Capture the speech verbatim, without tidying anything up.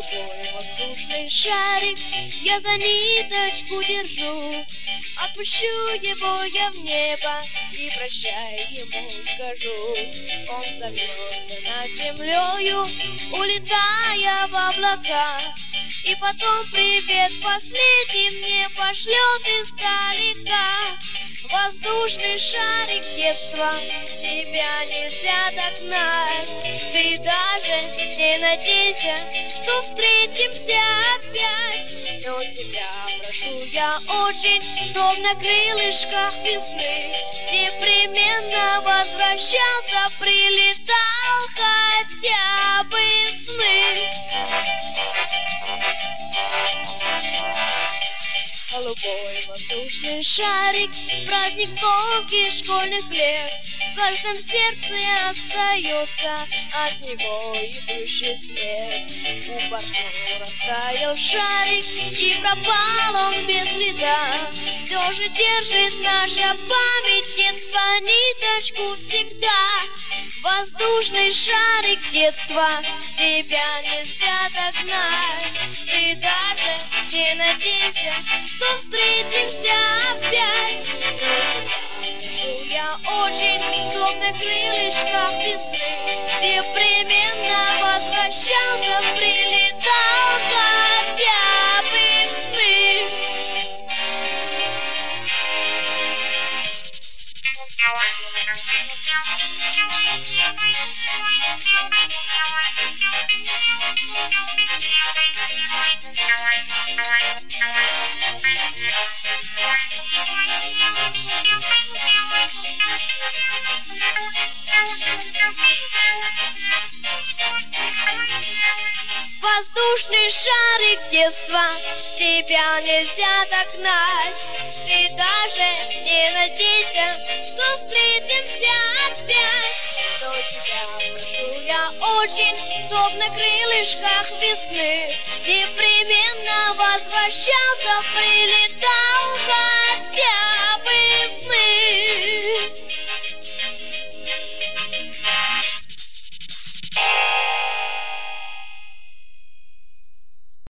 Голубой воздушный шарик, я за ниточку держу. Отпущу его я в небо и прощай ему скажу. Он взовьется над землею, улетая в облака, и потом привет последний мне пошлет издалека. Воздушный шарик детства, тебя нельзя догнать. Ты даже не надейся, что встретимся опять. Но тебя прошу я очень, чтоб на крылышках весны непременно возвращался, прилетал хотя бы в сны. Голубой воздушный шарик, праздник звонкий школьных лет, в каждом сердце остается от него идущий след. У партнера стоял шарик, и пропал он без следа. Все же держит наша память детства ниточку всегда. Воздушный шарик детства, тебя нельзя догнать. Ты даже не надейся, что встретимся опять. Прошу я очень, чтоб на крылышках весны непременно возвращался, прилетал хотя бы в сны. Воздушный шарик детства, тебя нельзя догнать. Ты даже не надейся, что встретимся опять. Но тебя прошу я очень, чтоб на крылышках весны непременно возвращался, прилетал хотя